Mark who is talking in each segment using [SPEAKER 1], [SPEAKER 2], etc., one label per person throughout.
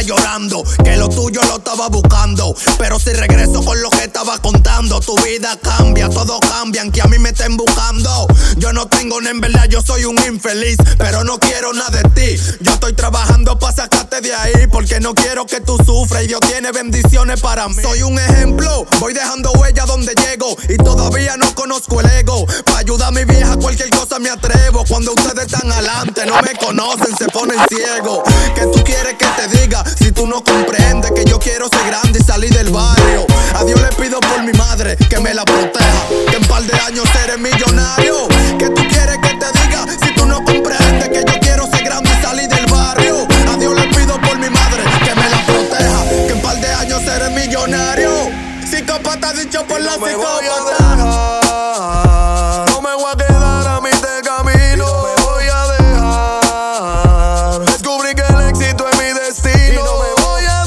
[SPEAKER 1] llorando, que lo tuyo lo estaba buscando. Pero si regreso con lo que estaba contando, tu vida cambia, todos cambian, que a mí me estén buscando. Yo no tengo nada, en verdad yo soy un infeliz, pero no quiero nada de ti. Yo estoy trabajando para sacarte de ahí, porque no quiero que tú sufras y Dios tiene bendiciones para mí. Soy un ejemplo, voy dejando huella donde llego y todavía no conozco el ego. Pa' ayudar a mi vieja cualquier cosa me atrevo. Cuando ustedes están adelante no me conocen, se ponen ciegos. ¿Qué tú quieres que te diga si tú no comprendes que yo quiero ser grande y salir del barrio? A Dios le pido por mi madre que me la proteja, que en par de años seré millonario. ¿Qué tú quieres que te diga si tú no comprendes que yo quiero ser grande y salir del barrio? A Dios le pido por mi madre que me la proteja, que en par de años seré millonario. Psicópata dicho por la psicópata.
[SPEAKER 2] No me voy a quedar a mitad de camino. No me voy a dejar. Descubrí que el éxito es mi destino. Y no me voy a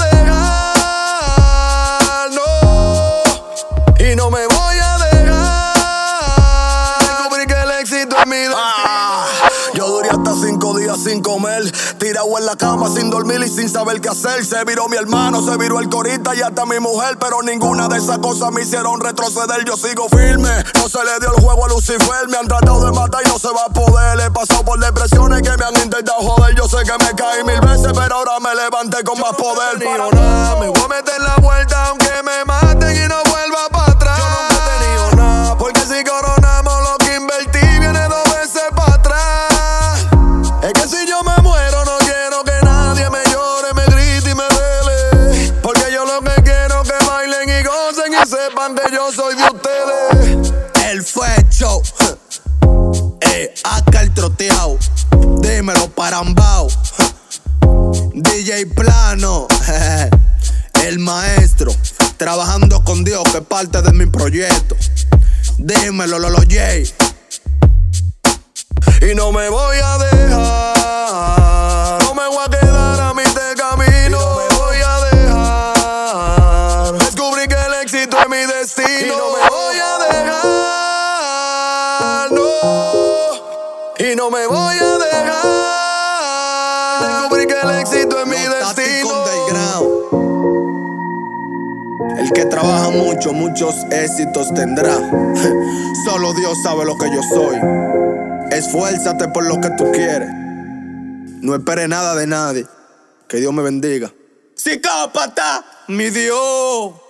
[SPEAKER 2] dejar, no. Y no me voy a dejar. Descubrí que el éxito es mi destino. Yo duré hasta 5 días sin comer, tirado en la cama sin dormir y sin saber qué hacer. Se viró mi hermano, se viró el corita y hasta mi mujer, pero ninguna de esas cosas me hicieron retroceder. Yo sigo firme, no se le dio el juego a Lucifer. Me han tratado de matar y no se va a poder. He pasado por depresiones que me han intentado joder. Yo sé que me caí 1000 veces, pero ahora me levanté con más poder. Para nada, me voy a meter la vuelta aunque me maten y no vuelva para atrás. Yo nunca he tenido nada, porque si coronamos lo que invertí viene 2 veces para atrás. Es que si yo me muero no quiero que nadie me llore, me grite y me vele, porque yo lo que quiero es que bailen y gocen y sepan que yo soy de ustedes.
[SPEAKER 1] El fue show, acá el troteado, dímelo parambao. DJ Plano, el maestro, trabajando con Dios que es parte de mi proyecto. Dímelo Lolo J.
[SPEAKER 2] Y no me voy a dejar, no me voy a quedar a mitad de camino. Y no me voy a dejar. Descubrí que el éxito es mi destino. Y no me voy a dejar, no. Y no me voy a dejar. Descubrí que el éxito es mi destino.
[SPEAKER 1] El que trabaja mucho, muchos éxitos tendrá. Solo Dios sabe lo que yo soy. Esfuérzate por lo que tú quieres. No esperes nada de nadie. Que Dios me bendiga. Psicópata, mi Dios.